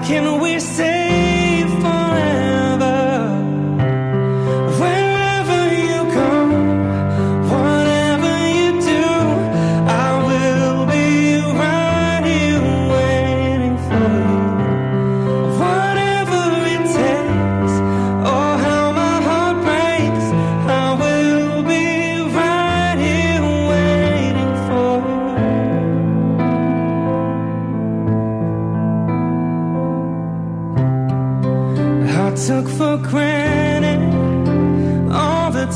can we stay forever? Wherever you go, whatever you do, I will be right here waiting for you. Whatever it takes, oh how my heart breaks, I will be right here waiting for you. I took for granted all the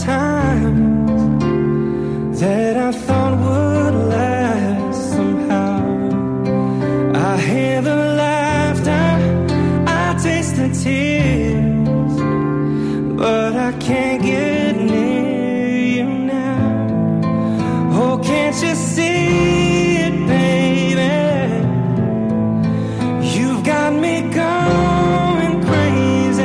times that I thought would last somehow. I hear the laughter, I taste the tears, but I can't get near you now. Oh, can't you see it, baby? You've got me going crazy.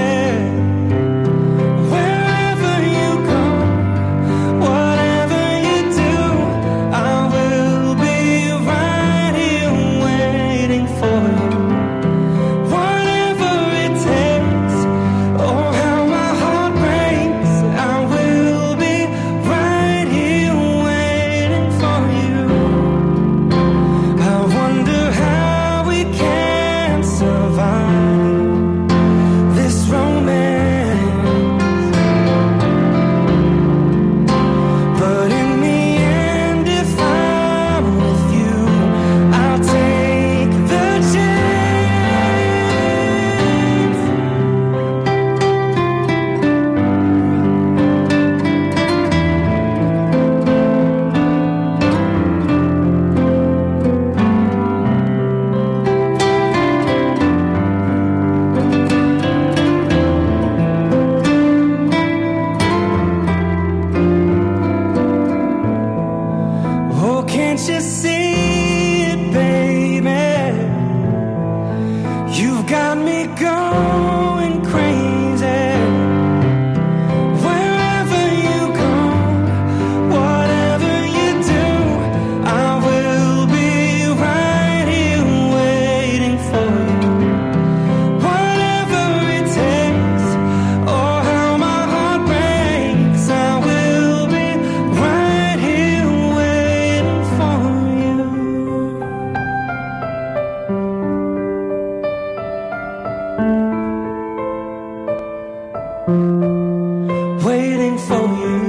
Wherever you go, whatever you do, I will be right here waiting for you. Whatever it takes, oh how my heart breaks, I will be right here waiting for you. I wonder how we can survive this romance, but in the end, if I'm with you, I'll take the chance. Oh, can't you see it, baby? You've got me going crazy. Wherever you go, whatever you do, I will be right here waiting for you. Whatever it takes, oh how my heart breaks, I will be right here waiting for you. Waiting for you.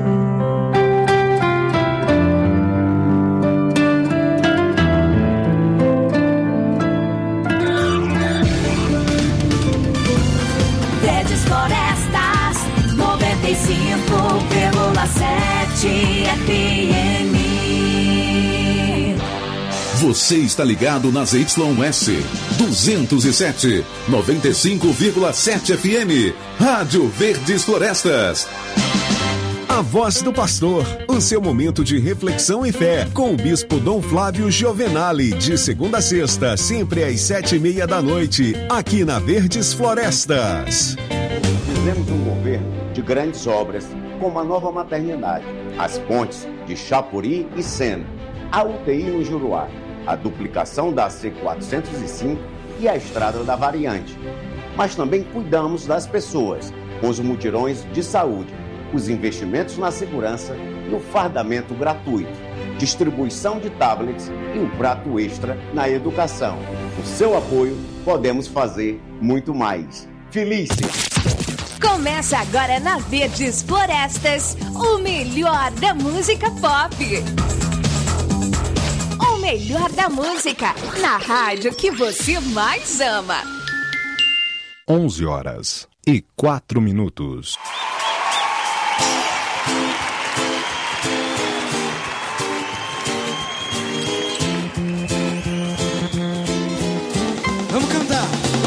Verdes Florestas, 95,7 FM. Você está ligado nas YS 207, 95,7 FM. Rádio Verdes Florestas. A Voz do Pastor, o seu momento de reflexão e fé, com o Bispo Dom Flávio Giovenali, de segunda a sexta, sempre às 7:30 da noite, aqui na Verdes Florestas. Fizemos um governo de grandes obras, como a nova maternidade, as pontes de Chapuri e Sena, a UTI no Juruá, a duplicação da C405 e a estrada da Variante. Mas também cuidamos das pessoas, com os mutirões de saúde, os investimentos na segurança e o fardamento gratuito, distribuição de tablets e um prato extra na educação. Com seu apoio, podemos fazer muito mais. Felícia! Começa agora na Verdes Florestas, o melhor da música pop. O melhor da música, na rádio que você mais ama. 11h04. Vamos cantar.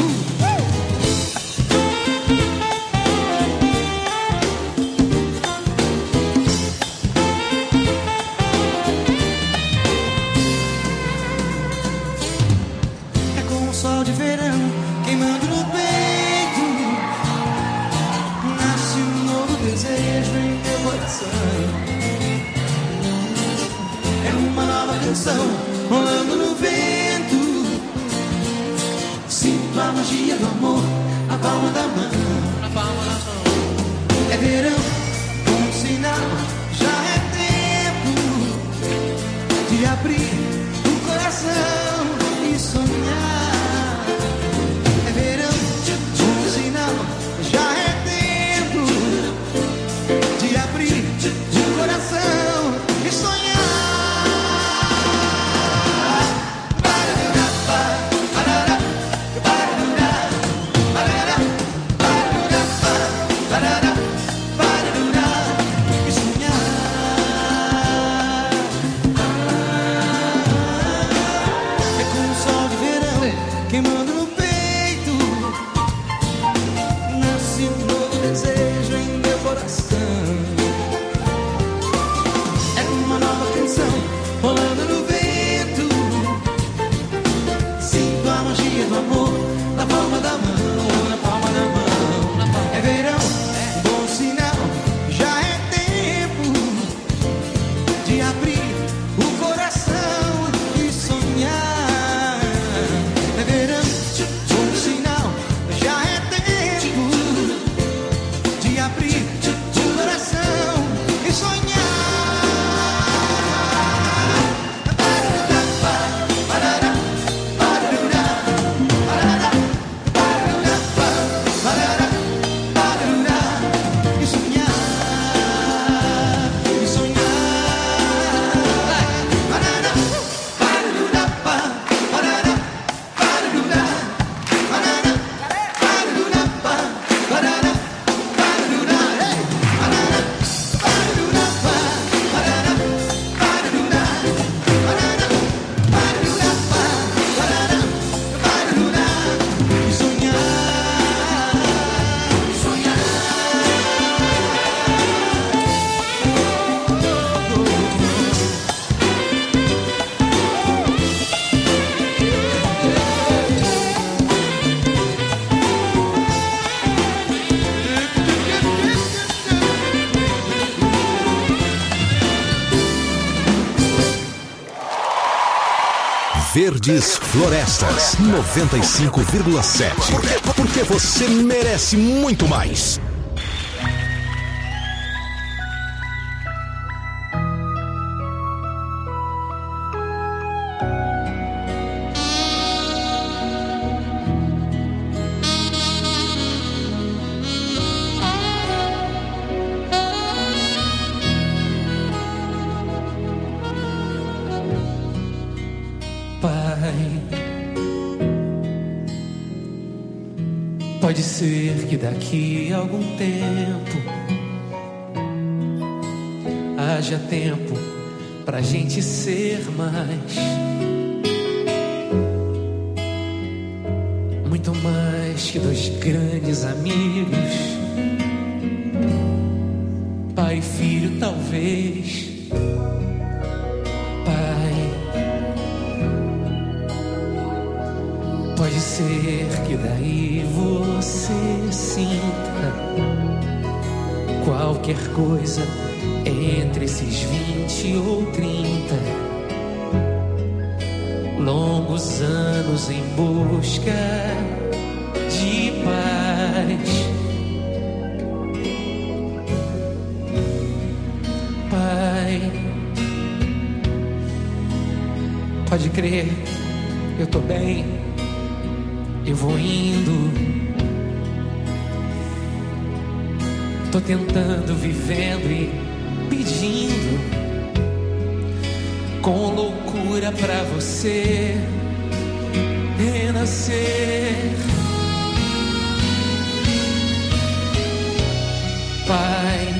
É com o sol de verão queimando no peito, nasce um novo desejo em meu coração. É uma nova canção rolando no vento. Sinto a magia do amor na palma da mão. Na palma da mão. É verão, bom sinal. Já é tempo de abrir o coração e sonhar. É verão, bom sinal. Já é tempo de abrir o coração e sonhar. Queimando no peito, nasce um novo desejo em meu coração. É uma nova canção rolando no vento. Sinto a magia do amor na palma da mão, na palma da mão. É verão, bom sinal. Já é tempo de abrir o coração e sonhar. Verdes Florestas 95,7. Porque você merece muito mais. Pode ser que daqui a algum tempo haja tempo pra gente ser mais, muito mais que dois grandes amigos, pai e filho talvez. Pode ser que daí você sinta qualquer coisa entre esses 20 ou 30 longos anos em busca de paz. Pai, pode crer, eu tô bem. Eu vou indo, tô tentando, vivendo e pedindo com loucura pra você renascer. Pai,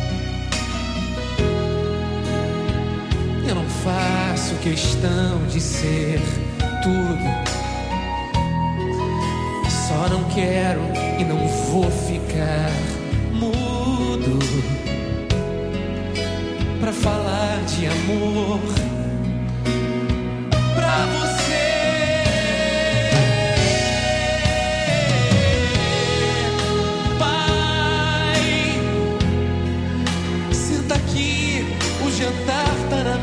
eu não faço questão de ser tudo. Só não quero e não vou ficar mudo pra falar de amor pra você. Pai, senta aqui, o jantar tá na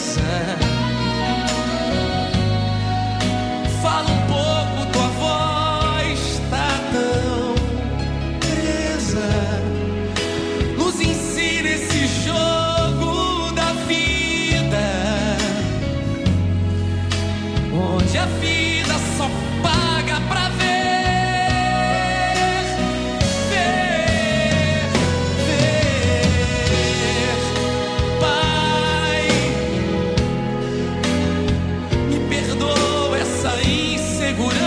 mesa. Fala um pouco tua voz. a vida só paga pra ver. Pai, me perdoa essa insegurança.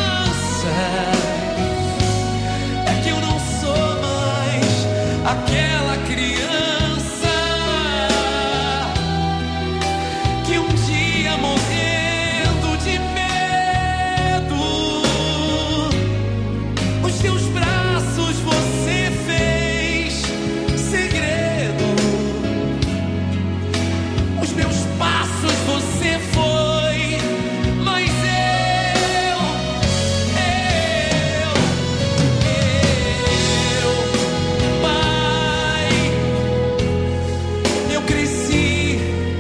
É que eu não sou mais aquela criança que um dia morrendo de medo, os teus braços você fez segredo, os meus passos você foi, mas Pai, eu cresci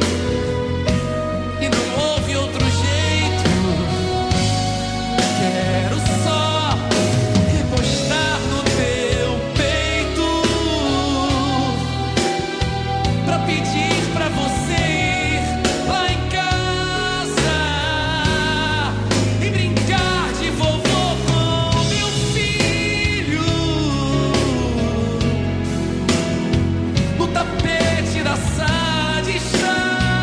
e não houve outro jeito. Quero só repostar no teu peito pra pedir pra você ir lá em casa e brincar de vovô com meu filho no tapete da sala de estar.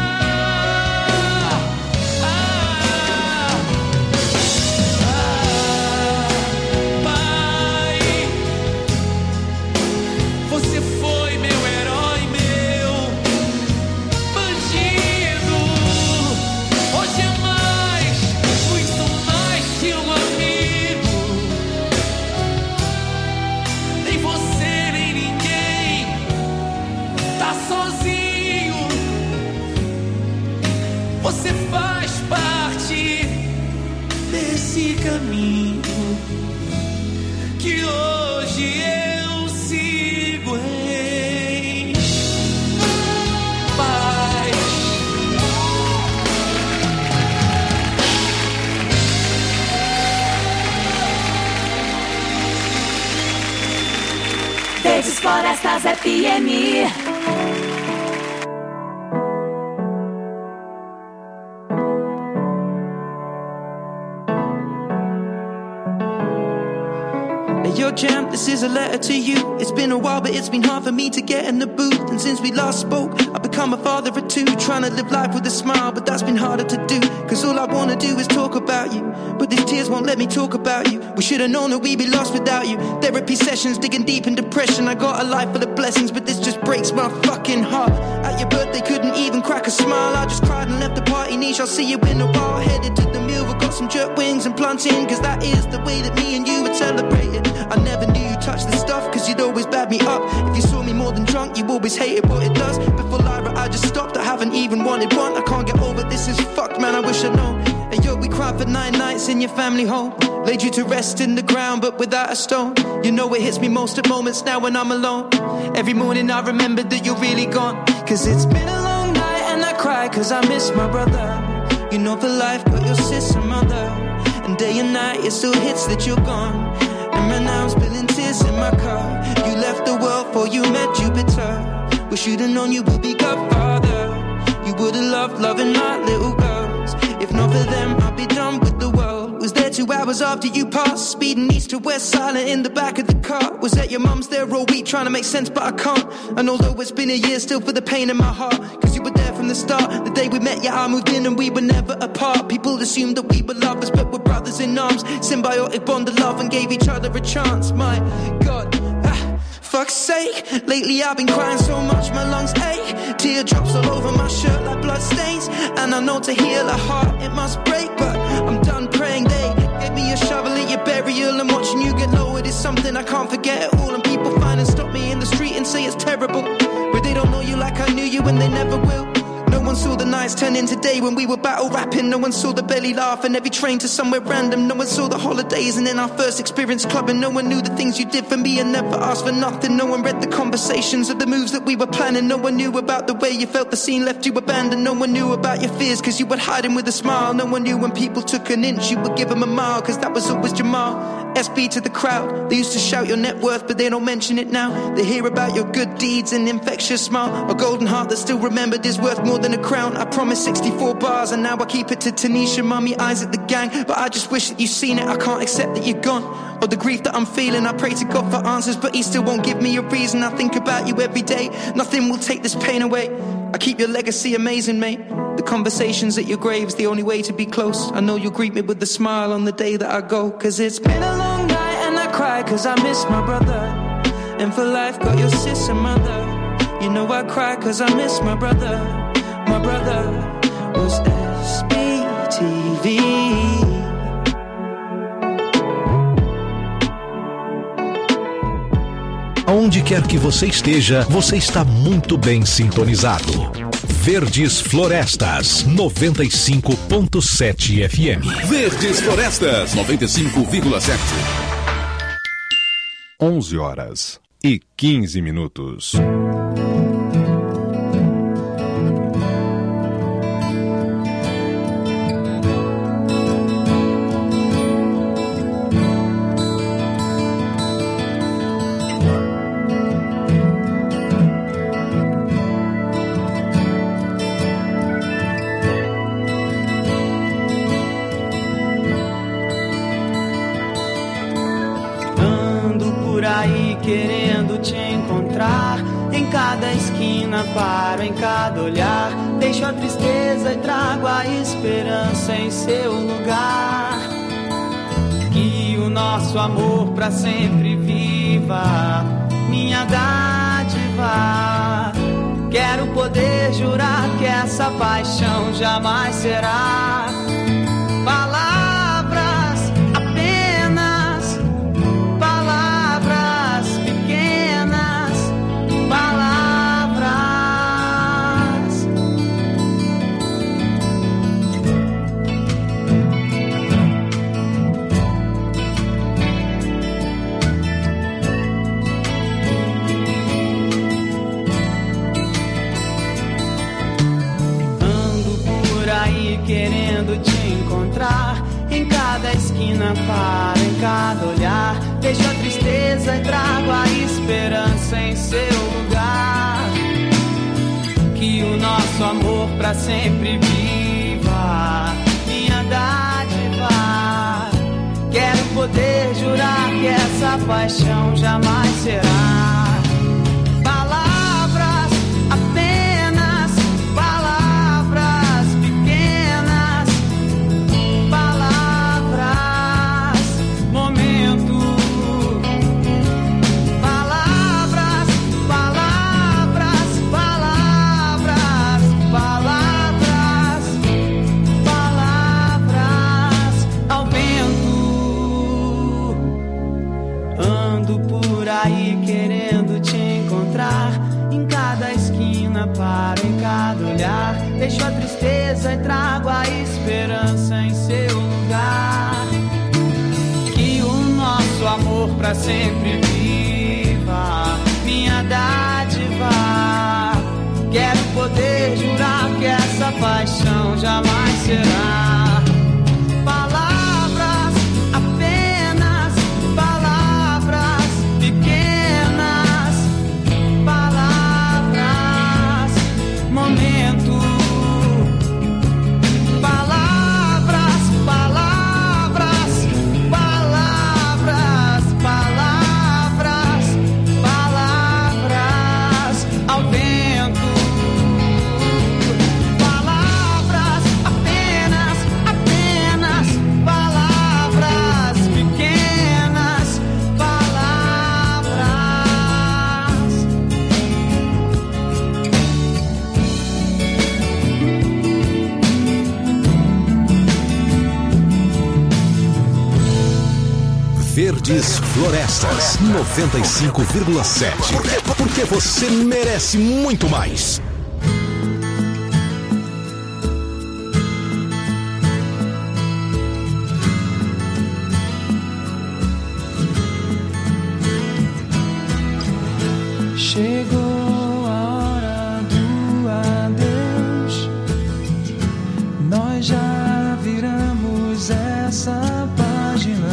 Pai, você foi meu herói, meu bandido. Hoje é mais, muito mais que um amigo. Nem você, nem ninguém tá sozinho. Você faz parte desse caminho que hoje eu sigo em paz. Verdes Florestas FM. Hey, yo, champ, this is a letter to you. It's been a while, but it's been hard for me to get in the booth. And since we last spoke, I've become a father of two, trying to live life with a smile, but that's been harder to do. Cause all I wanna do is talk about you, but these tears won't let me talk about you. We should've known that we'd be lost without you. Therapy sessions, digging deep in depression. I got a life full of blessings, but this just breaks my fucking heart. At your birthday, couldn't even crack a smile. I just cried and left the party niche. I'll see you in a while. Headed to the mill, we got some jerk wings and plantain, cause that is the way that me and you would celebrate it. I never knew you touched the stuff, cause you'd always bad me up. If you saw me more than drunk, you always hated what it does. Before Lyra, I just stopped, I haven't even wanted one. I can't get over this, is fucked, man, I wish I'd known. And yo, we cried for 9 nights in your family home. Laid you to rest in the ground, but without a stone. You know it hits me most at moments now when I'm alone. Every morning I remember that you're really gone. Cause it's been a long night and I cry cause I miss my brother. You know for life, got your sister, mother. And day and night it still hits that you're gone. And right now I'm spilling tears in my car. You left the world before you met Jupiter. Wish you'd have known you would be Godfather. You would have loved loving my little girls. If not for them, I'd be done with the world. Was there 2 hours after you passed, speeding east to west, silent in the back of the car. Was that your mum's there all week trying to make sense, but I can't. And although it's been a year, still for the pain in my heart. Cause you were there from the start. The day we met, yeah, I moved in and we were never apart. People assumed that we were lovers, but we're brothers in arms. Symbiotic bond of love and gave each other a chance. My God, fuck's sake. Lately I've been crying so much my lungs ache. Teardrops all over my shirt like blood stains. And I know to heal a heart it must break, but I'm done praying. They gave me a shovel at your burial, and watching you get lowered is something I can't forget at all. And people find and stop me in the street and say it's terrible, but they don't know you like I knew you and they never will. No one saw the nights turn into day when we were battle rapping. No one saw the belly laugh and every train to somewhere random. No one saw the holidays and then our first experience clubbing. No one knew the things you did for me and never asked for nothing. No one read the conversations of the moves that we were planning. No one knew about the way you felt the scene left you abandoned. No one knew about your fears cause you would hide him with a smile. No one knew when people took an inch you would give them a mile, cause that was always Jamal. SB to the crowd, they used to shout your net worth but they don't mention it now. They hear about your good deeds and infectious smile. A golden heart that still remembered is worth more than a crown. I promised 64 bars and now I keep it to Tanisha, Mummy, Isaac, the gang. But I just wish that you've seen it. I can't accept that you're gone, or the grief that I'm feeling. I pray to God for answers, but he still won't give me a reason. I think about you every day. Nothing will take this pain away. I keep your legacy amazing, mate. The conversations at your grave's the only way to be close. I know you'll greet me with a smile on the day that I go. Cause it's been a long night and I cry cause I miss my brother. And for life got your sister mother. You know I cry cause I miss my brother. My brother was SBTV. Aonde quer que você esteja, você está muito bem sintonizado. Verdes Florestas, 95.7 FM. Verdes Florestas, 95,7. 11h15. Querendo te encontrar em cada esquina, paro em cada olhar, deixo a tristeza e trago a esperança em seu lugar. Que o nosso amor pra sempre viva, minha dádiva. Quero poder jurar que essa paixão jamais será palavras, apenas palavras pequenas, palavras. Ando por aí querendo te encontrar em cada esquina, paro em cada olhar, deixo a tristeza e trago a esperança em seu lugar. Que o nosso amor pra sempre viva, minha dádiva. Quero poder jurar que essa paixão jamais será palavras, apenas palavras pequenas, palavras, momento, palavras, palavras, palavras, palavras, palavras ao vento. Ando por aí querendo te encontrar em cada esquina, paro em cada olhar, deixo a tristeza e trago a esperança em seu lugar. Que o nosso amor pra sempre viva, minha dádiva. Quero poder jurar que essa paixão jamais será palavras, apenas palavras pequenas, palavras, momento, palavras, palavras, palavras, palavras, palavras ao vento. Palavras, apenas, apenas palavras pequenas, palavras. Verdes Florestas, 95,7. Porque você merece muito mais. Chegou a hora do adeus. Nós já viramos essa página.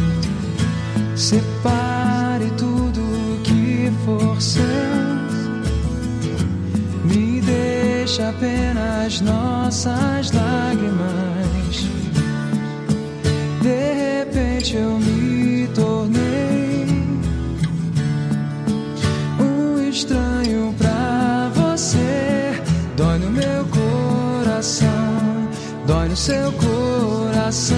Separe tudo que for seu. Me deixe trouxe apenas nossas lágrimas. De repente eu me tornei um estranho pra você. Dói no meu coração, dói no seu coração.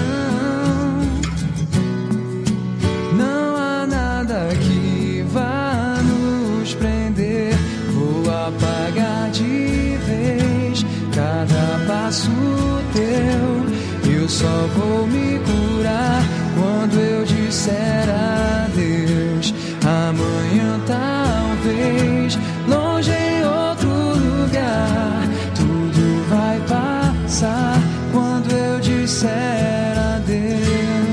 Não há nada que vá nos prender. Vou apagar de vez cada passo teu. Eu só vou me curar quando eu disser adeus. Amanhã talvez, longe em outro lugar, tudo vai passar quando eu disser adeus.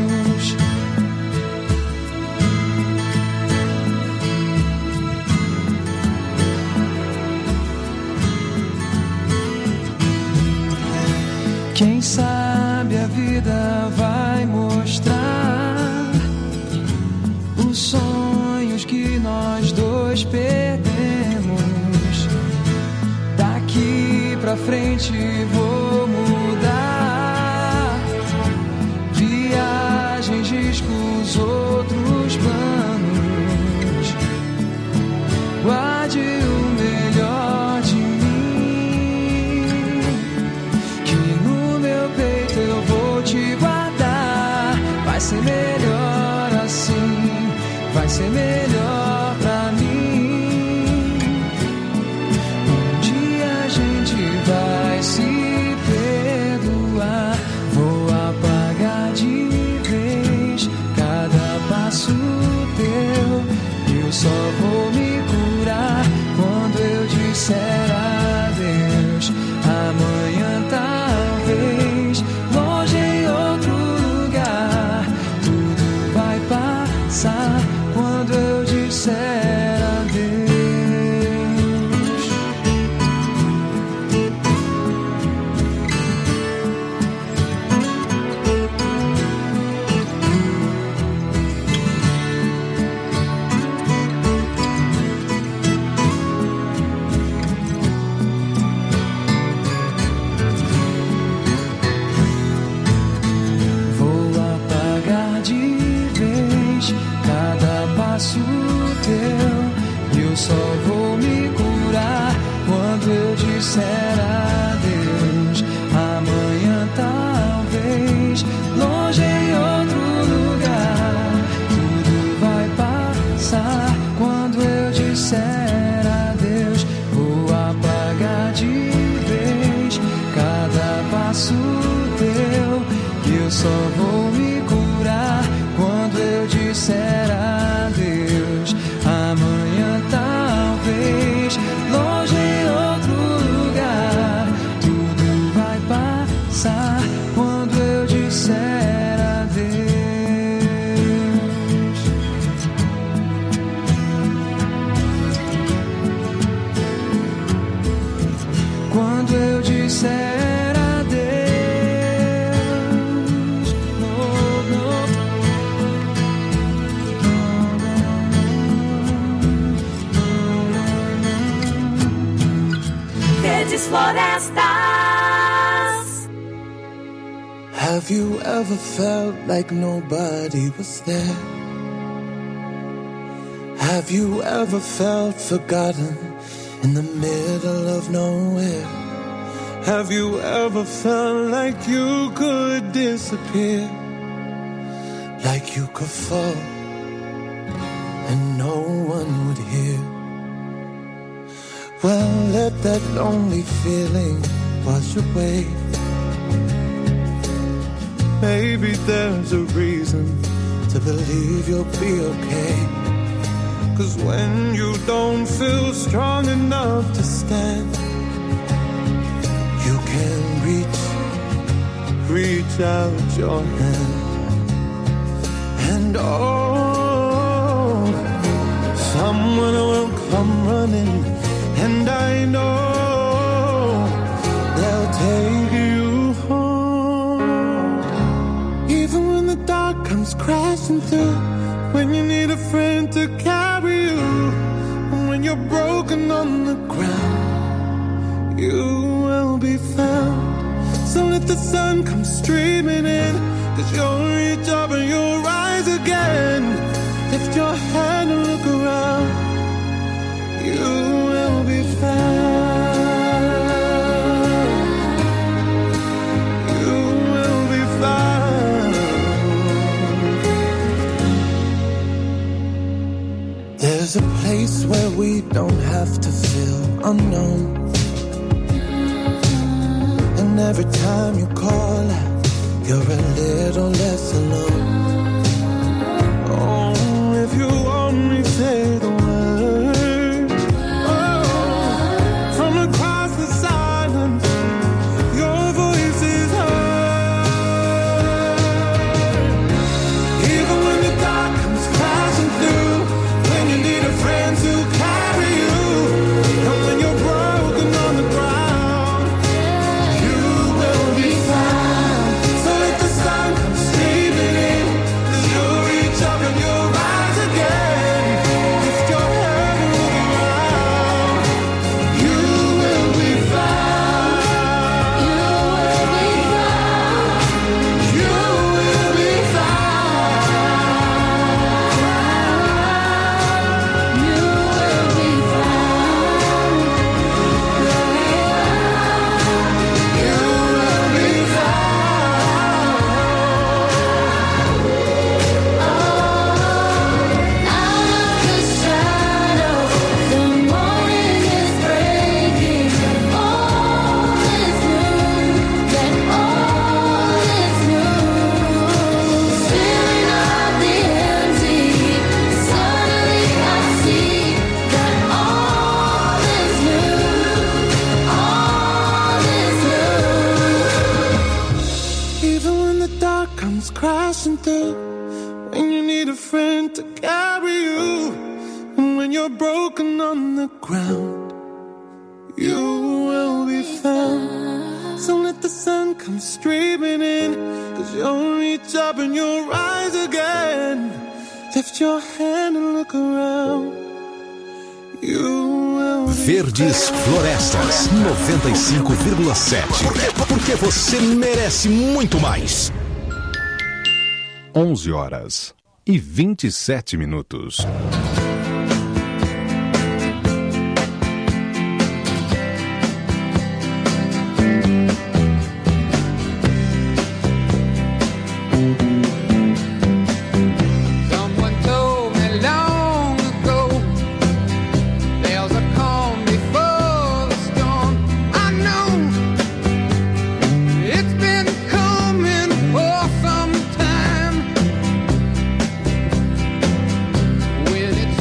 Quem sabe a vida vai mostrar os sonhos que nós dois perdemos. Daqui pra frente vou mudar. Viagens, discos, outros planos. Guarde o melhor de mim, que no meu peito eu vou te guardar. Vai ser melhor assim, vai ser melhor pra mim. Um dia a gente vai se perdoar. Vou apagar de vez cada passo teu. Eu só vou me curar quando eu disser adeus. Amanhã talvez, longe em outro lugar, tudo vai passar quando eu disser adeus. Vou apagar de vez cada passo teu. Eu só vou me curar quando eu disser adeus. Amanhã talvez, longe em outro lugar, tudo vai passar quando eu disser adeus. Vou apagar de vez cada passo teu. Eu só vou me curar quando eu disser adeus. Amanhã talvez, longe em outro lugar, tudo vai passar quando eu disser adeus. Quando eu disser adeus. No, no. Verdes Florestas. Have you ever felt like nobody was there? Have you ever felt forgotten in the middle of nowhere? Have you ever felt like you could disappear? Like you could fall and no one would hear? Well, let that lonely feeling wash away. Maybe there's a reason to believe you'll be okay. 'Cause when you don't feel strong enough to stand, you can reach out your hand. And oh, someone will come running, and I know they'll take you home. Even when the dark comes crashing through, when you need a friend to carry you, and when you're broken on the ground, you will be found. So let the sun come streaming in, 'cause you'll reach up and you'll rise again. Lift your hand and look around, you will be found. You will be found. There's a place where we don't have to feel unknown. And every time you call out, you're a little less alone. Oh, if you only say the word. Oh, from across the silence, your voice is heard. Even when the dark comes crashing through, when you need a friend to carry you, and when you're broken on the ground, you will be found. So let the sun come streaming in, 'cause you'll reach up and you'll rise again. Lift your head and look around, you will be found. You will be found. You will be found. You will be found. You will be even when the dark comes crashing through, when you need a friend to carry you, and when you're broken on the ground, you will be found. So let the sun come streaming in, 'cause you'll reach up and you'll rise again. Lift your hand and look around, you will be Verdes Florestas 95,7. Porque você merece muito mais. 11h27. Someone told me long ago, there's a calm before the storm. I know it's been coming for some time. When it's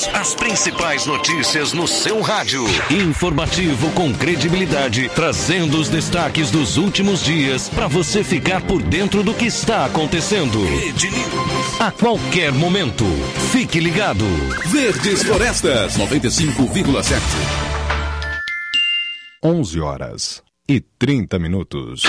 minutos. As principais notícias no seu rádio. Informativo com credibilidade, trazendo os destaques dos últimos dias para você ficar por dentro do que está acontecendo. Rede News. A qualquer momento. Fique ligado. Verdes Florestas 95,7. 11h30.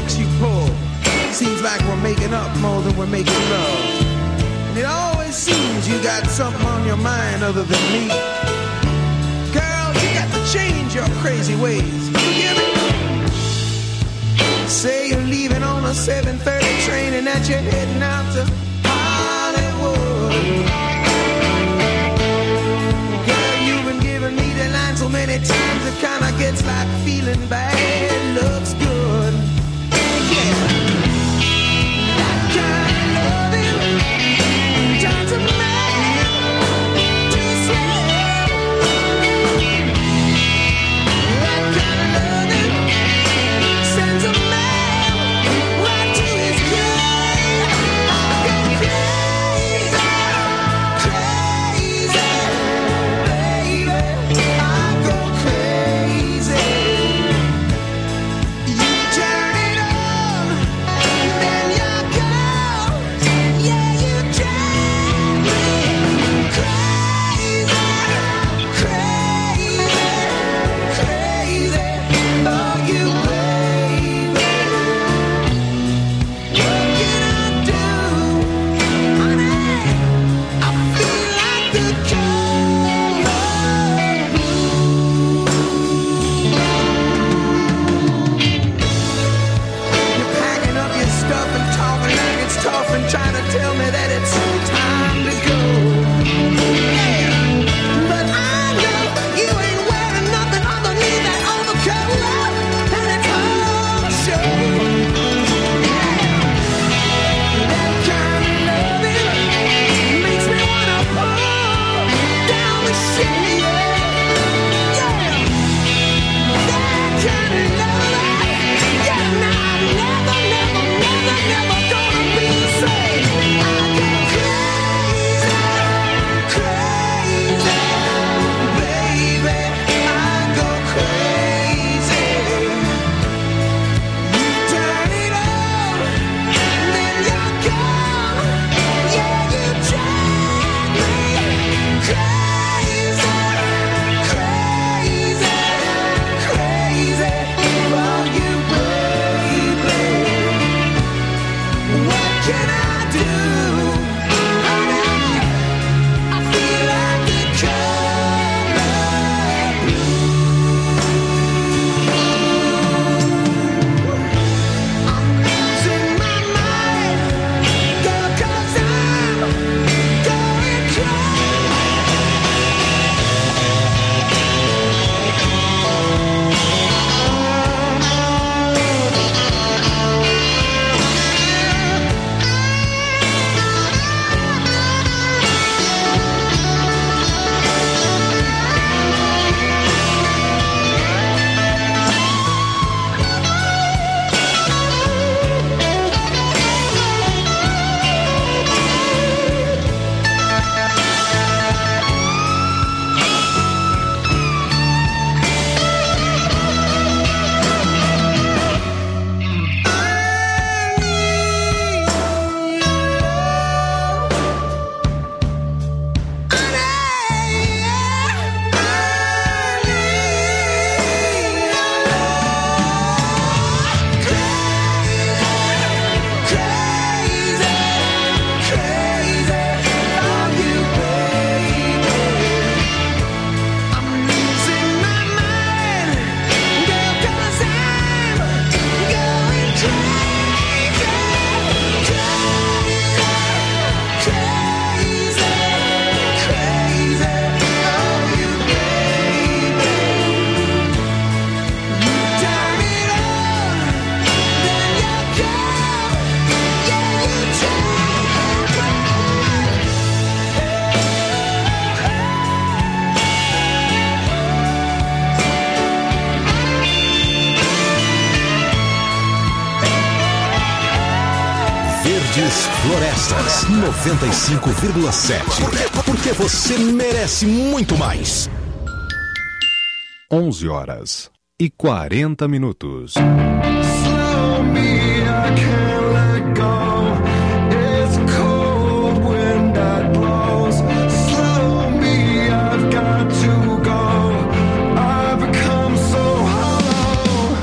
Seems like we're making up more than we're making love. And it always seems seems you got something on your mind other than me. Girl, you got to change your crazy ways. You hear me? Say you're leaving on a 7:30 train and that you're heading out to Hollywood. Girl, you've been giving me the line so many times it kinda gets like feeling bad looks good. Yeah. That kind of loving turns a man to slave. That kind of loving sends a man right to his grave. I go crazy, crazy, baby. I go crazy. You turn it on, then you go. Yeah, you drive me crazy, crazy, crazy. Oh, you baby. What can I do, honey? I feel like the color blue. You're packing up your stuff and talking like it's tough and trying to tell me that it's time to go. Yeah, but I know you ain't wearing nothing underneath that overcoat, and it's all show. That kind of loving makes me wanna pull down the shade. Yeah, that kind of loving. Yeah, now I'm never, never, never, never gonna be the same. I go crazy, crazy, baby. I go crazy. You turn it on, then you're gone. Yeah, you drive me crazy, crazy, crazy. Oh, you baby. What can I do, honey? I feel like the color blue. I'm losing my mind, girl, 'cause I'm going crazy. Verdes Florestas 95,7. Porque você merece muito mais. 11h40. Slow me, I can't let go. It's cold wind that blows. Slow me, I've got to go. I've become so hollow.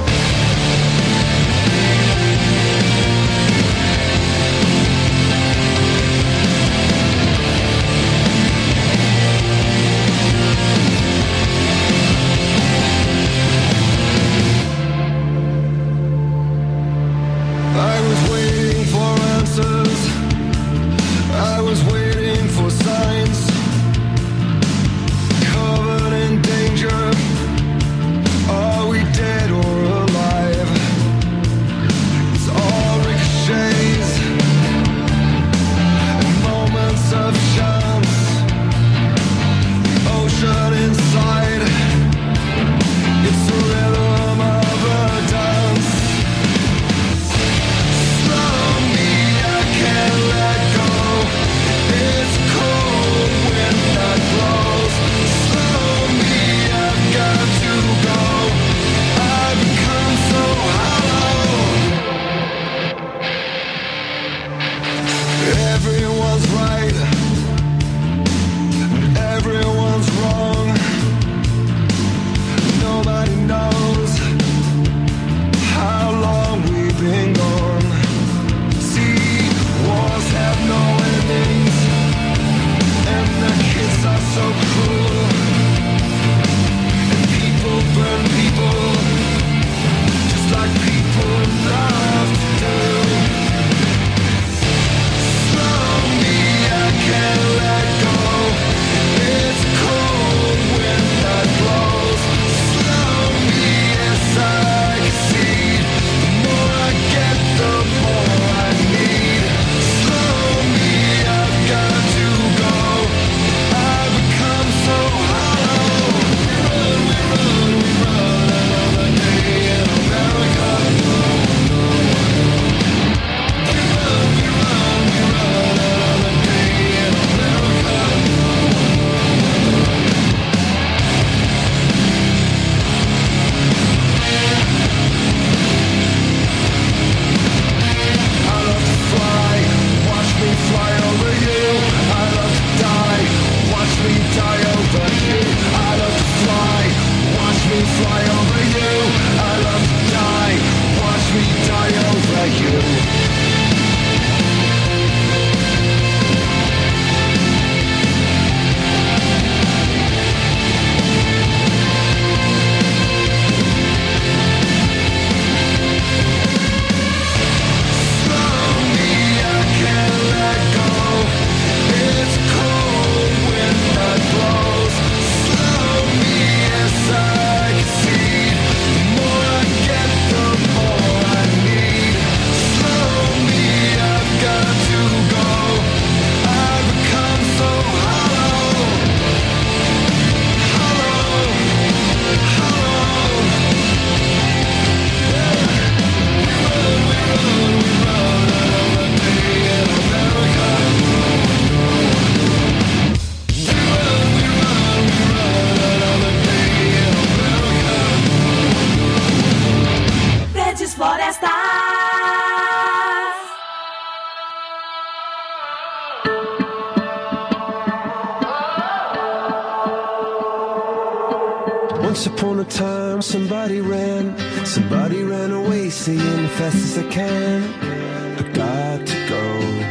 Once upon a time, somebody ran away, saying fast as I can. I got to go.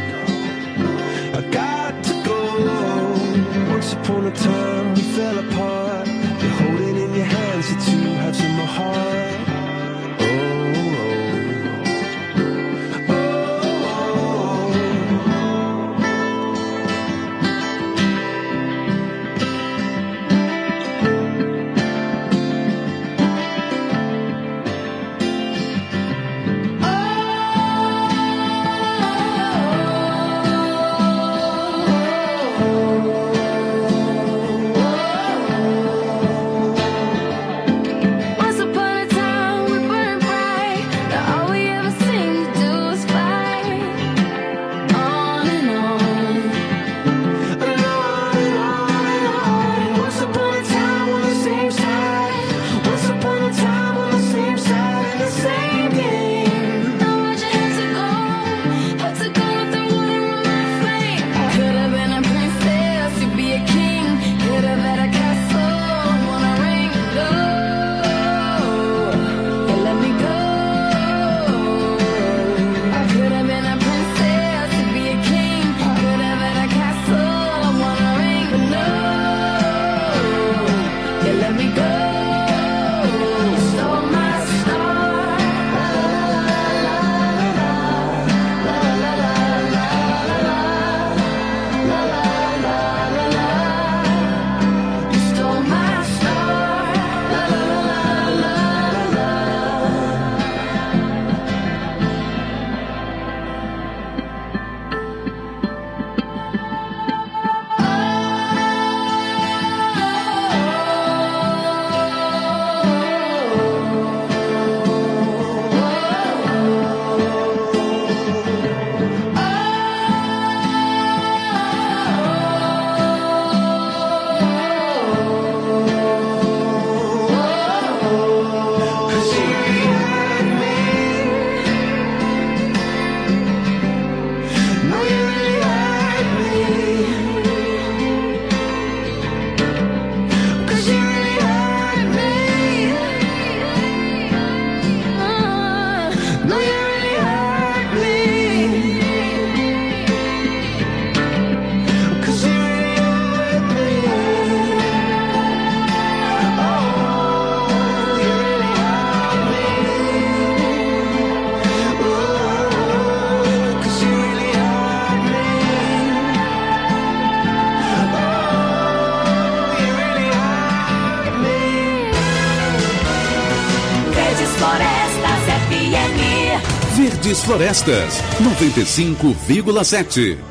I got to go. Once upon a time, we fell apart. You hold it in your hands, the two halves of my heart. Verdes Florestas, 95,7.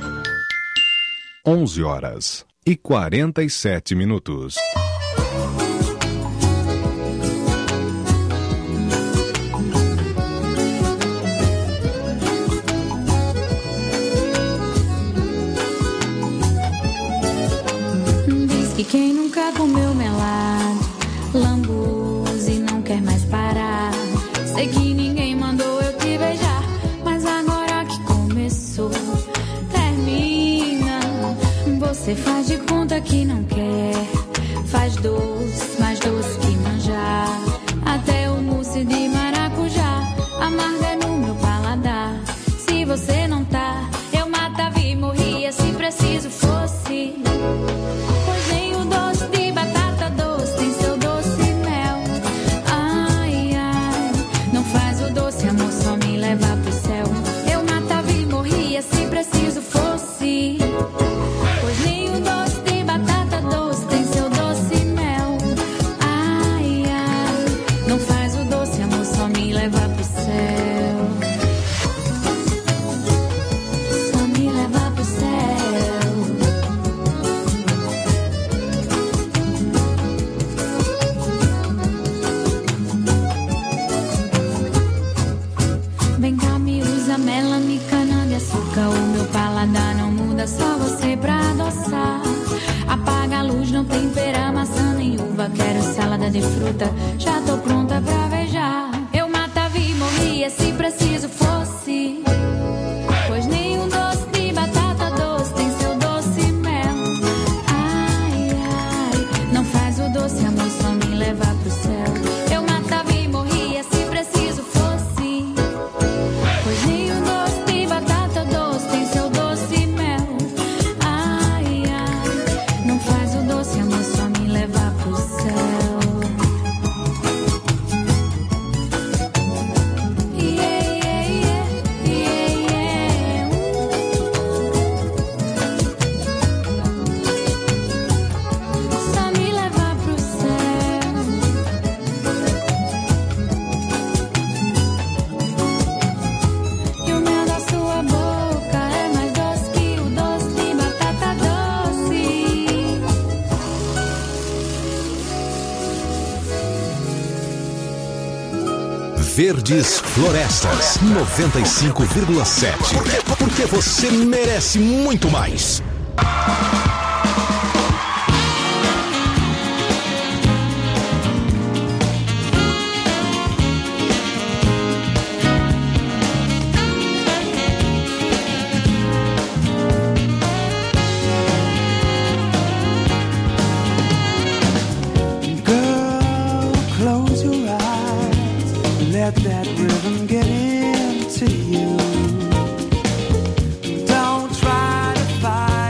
11h47. Diz que quem nunca comeu melado, lambuza e não quer mais parar. Sei que ninguém mandou eu te beijar, mas agora que começou, termina. Você faz de conta que não quer, faz doce, mais doce que manjar. Até o mousse de maracujá, amarga no meu paladar. Se você não tá, eu matava e morria se preciso fosse. Pois nem o doce de batata doce tem seu doce mel. Ai, ai, não faz o doce, amor, só me leva pro céu. Eu matava e morria se preciso fosse. Pois nem o doce de batata doce tem seu doce mel. Ai, ai, não faz o doce, amor, só me leva pro céu. Só me leva pro céu. Vem cá, me usa melame, cana de açúcar. O meu paladar não muda, só você pra adoçar. Apaga a luz, não tempera maçã nem uva. Quero salada de fruta, já tô pronta pra beijar. Eu matava e morria se preciso fosse. Pois nem um doce de batata doce tem seu doce mel. Ai, ai, não faz o doce, amor, só me leva pro Verdes Florestas 95,7. Porque você merece muito mais. Let that rhythm get into you. Don't try to fight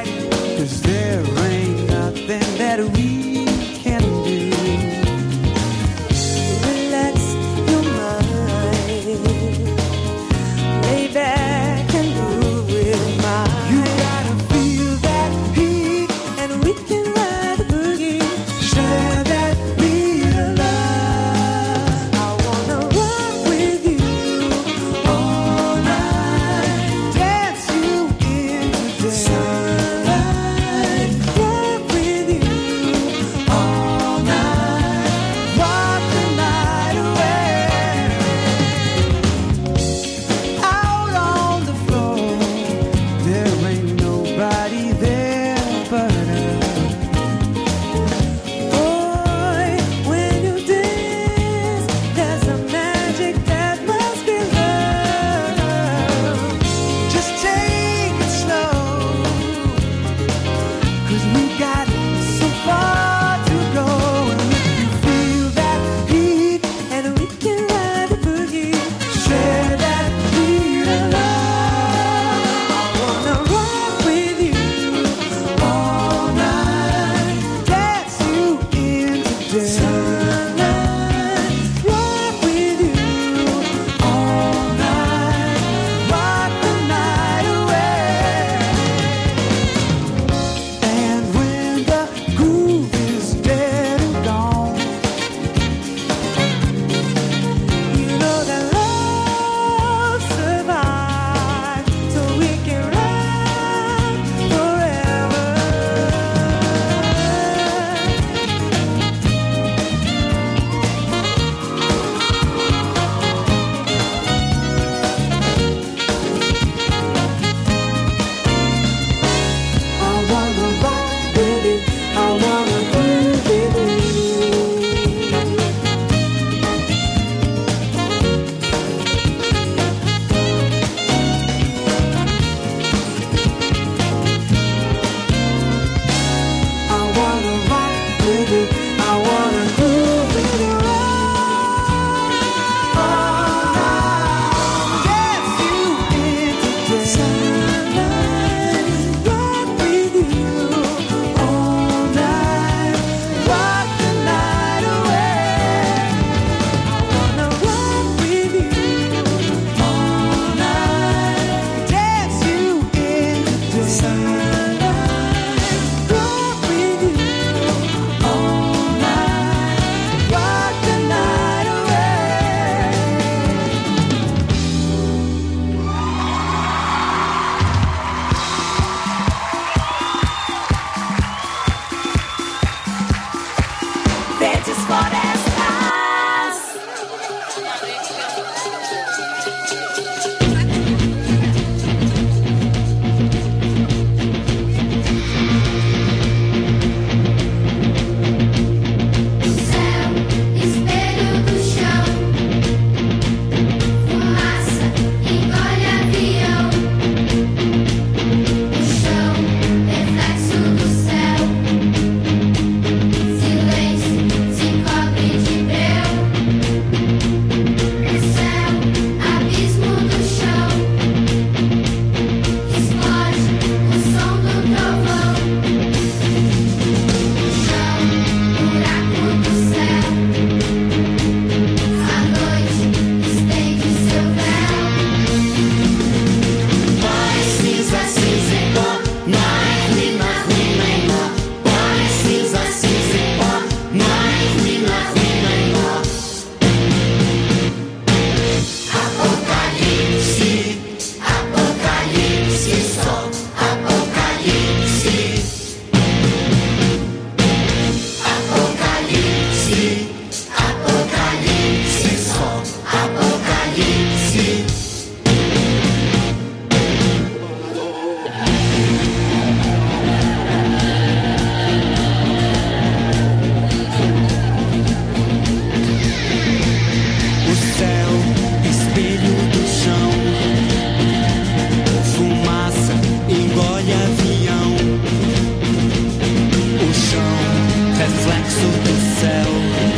reflexo do céu.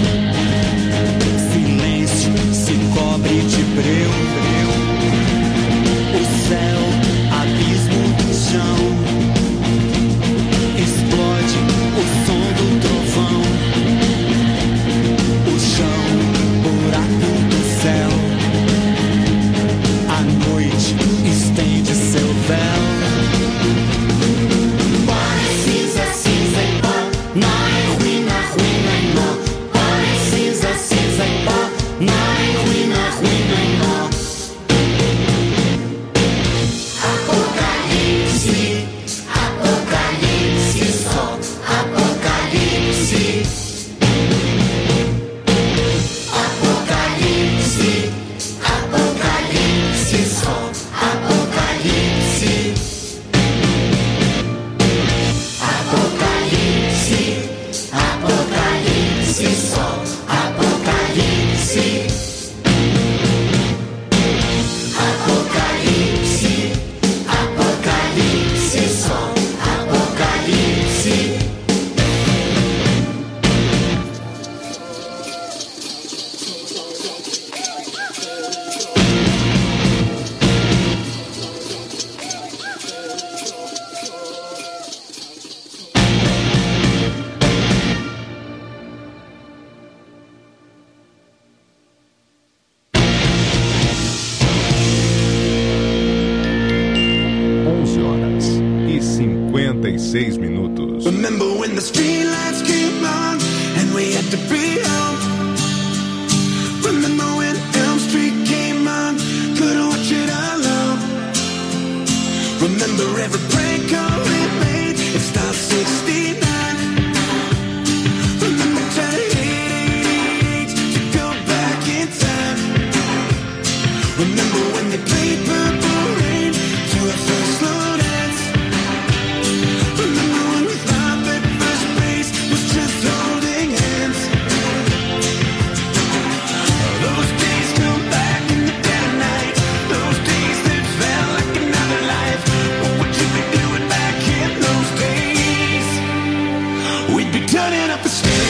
Silêncio se cobre de breu. O céu, abismo do chão. Explode o som do trovão. O chão, buraco do céu. A noite estende seu véu. Cinza, cinza e pó, não é ruína, ruína e nó. Pó é cinza, cinza e pó, não é ruína, ruína e nó. Apocalipse, apocalipse só, apocalipse. Apocalipse, apocalipse só, apocalipse. Apocalipse, apocalipse só, apocalipse. Apocalipse, apocalipse só, apocalipse. minutos. Remember when the streetlights came on and we had to be home. Remember when Elm Street came on, couldn't watch it alone. Remember every prank call we made, it starts 69. Remember trying to go back in time. Remember when they played Purple Rain to our first slow dance. Remember when we thought that first base was just holding hands. Those days come back in the dead of night. Those days that felt like another life. What would you be doing back in those days? We'd be turning up the stairs.